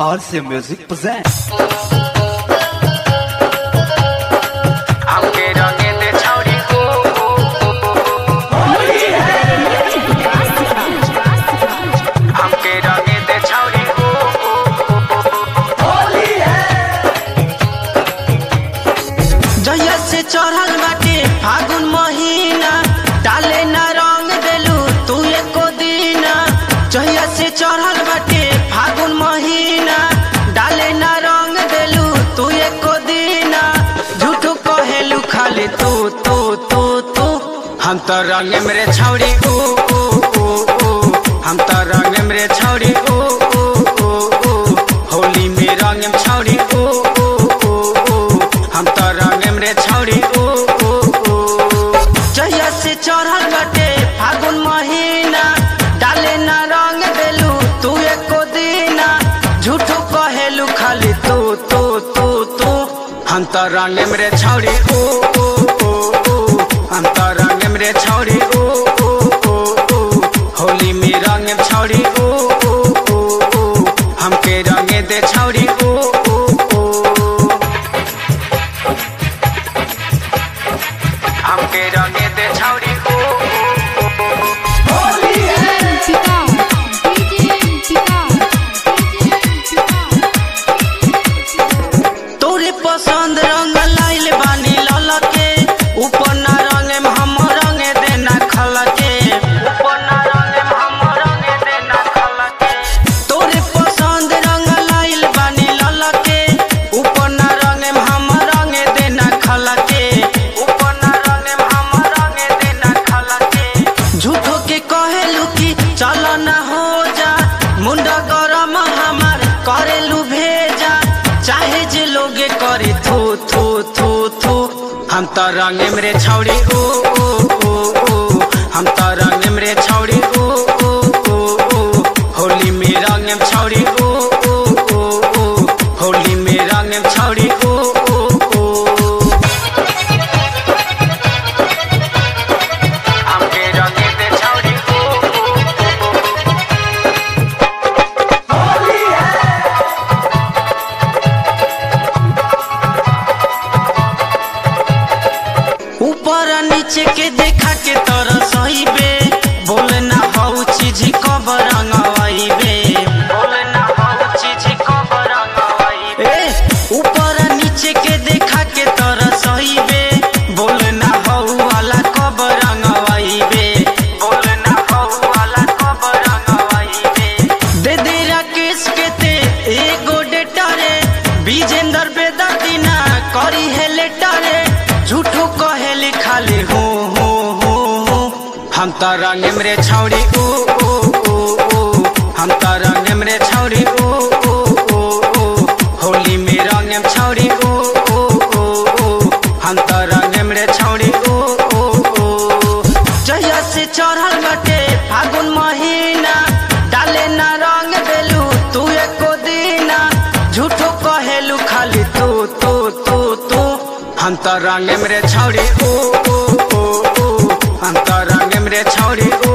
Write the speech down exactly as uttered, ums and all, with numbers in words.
R C Music presents. हमके रंगे दे छौरी को हमके रंगे दे छौरी को जहिया से चढ़ल बाटे फागुन महीना डाले ना रंग देलू तू एको दीना। जहिया से चढ़ल बाटे फागुन महीना डाले ना रंग देलू तू एको दीना। झूठो कहेलू खाली तू तू तू तू हम तो रंगे मेरे छौरी ऊ ऊ ऊ ऊ हम तो रंगे मेरे छौरी ऊ ऊ ऊ ऊ होली में रंगे में छौरी ऊ ऊ ऊ ऊ हम तो रंगे मेरे छौरी ऊ ऊ ऊ। जहिया से चढ़ल बाटे फागुन महीना डाले ना रंग देलू तू एको दीना। झूठो कहेलू खाली तू तू तू तू हम तो रंगे मेरे छौरी ऊ ऊ ऊ ऊ हम तो रंगे मेरे छौरी ऊ ऊ ऊ ऊ होली में रंगे में छौरी ऊ ऊ ऊ ऊ हमके रंगे दे छौरी ऊ ऊ ऊ हमके रंगे दे छौरी को तोरे पसंद रंग लाइल बानी ललके ऊपर ना रंगे में हम रंगे देना खलके ऊपर ना रंगे में हम रंगे देना खलके तोरे पसंद रंग लाइल बानी ललके ऊपर ना रंगे में हम रंगे देना खलके ऊपर ना रंगे में हम रंगे देना खलके झूठो के कहेलू कि चल ना हो जा मुंडा गरम हमार करेलू भेजा चाहे जे लोगे करे थू थू थू थू हम तो रंगे मेरे छौरी ऊ ऊ ऊ ऊ हम तो रंगे मेरे छौरी ऊ ऊ ऊ ऊ होली में रंगे में छौरी ऊ ऊ ऊ ऊ होली में रंगे में छौरी ऊ ऊ ऊ हमके रंगे दे छौरी को ऊपर नीचे के देखा के तरह सही बे बोले ना हऊ चीज कब रंगवाई बे बोले ना हो चीज को रंगवाई ए ऊपर नीचे के देखा के तरह सही बे बोले ना हऊ वाला कब रंगवाई बे बोले ना हो वाला को रंगवाई बे दे दे राकेश के ते एगो डेटा रे विजेंद्र बेदर्दी ना करी है लेटा रे झूठो कहेली खाली हो हो हो हो हम तो रंगे मेरे छौरी ऊ ऊ ऊ ऊ हम तो रंगे मेरे छौरी ऊ ऊ ऊ ऊ होली में रंगे में छौरी ऊ ऊ ऊ ऊ हम तो रंगे मेरे छौरी ऊ ऊ ऊ। जहिया से चढ़ल बाटे फागुन महीना डाले ना रंग देलू तू एको दीना। झूठो कहेलू खाली तू तू तू तू हम तो रंगे मेरे छौरी ऊ ऊ ऊ ऊ हम तो रंगे मेरे छौरी ऊ